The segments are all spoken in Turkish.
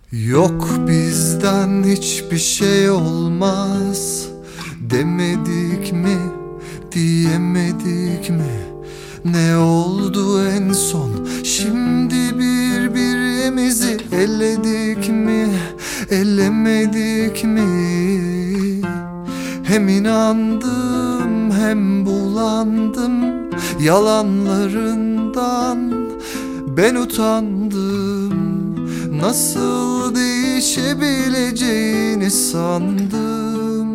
Yok bizden hiçbir şey olmaz demedik mi, diyemedik mi? Ne oldu en son? Şimdi birbirimizi eledik mi, elemedik mi? Hem inandım hem bulandım yalanlarından. Ben utandım, nasıl değişebileceğini sandım.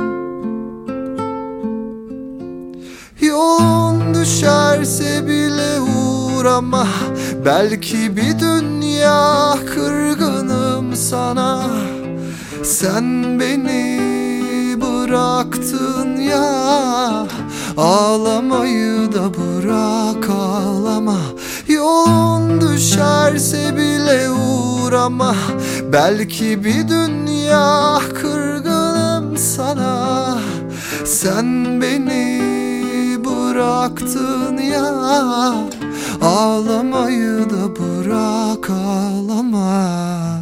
Yolun düşerse bile uğrama, belki bir dünya kırgınım sana. Sen beni bıraktın ya, ağlamayı da bırak, ağlama. Yolun düşerse bile uğrama, belki bir dünya kırgınım sana. Sen beni bıraktın ya, ağlamayı da bırak, ağlama.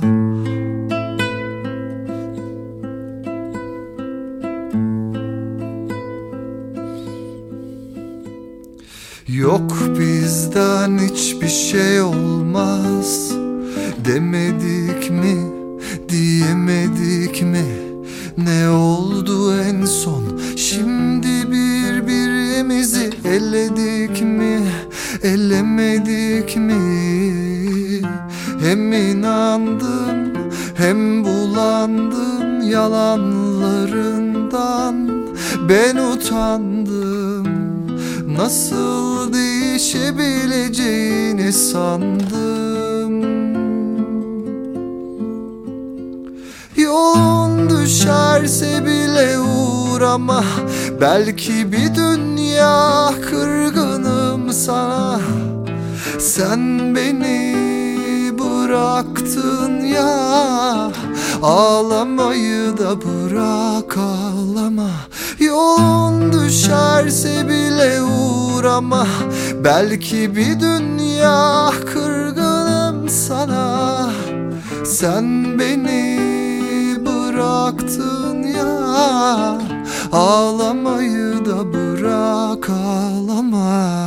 Yok bizden hiçbir şey olmaz demedik mi, diyemedik mi? Ne oldu en son? Şimdi birbirimizi eledik mi, elemedik mi? Hem inandım hem bulandım yalanlarından. Ben utandım, nasıl değişebileceğini sandım. Yolun düşerse bile uğrama, belki bir dünya kırgınım sana. Sen beni bıraktın ya, ağlamayı da bırak, ağlama. Yolun düşerse bile uğrama, belki bir dünya kırgınım sana. Sen beni bıraktın ya, ağlamayı da bırak, ağlama.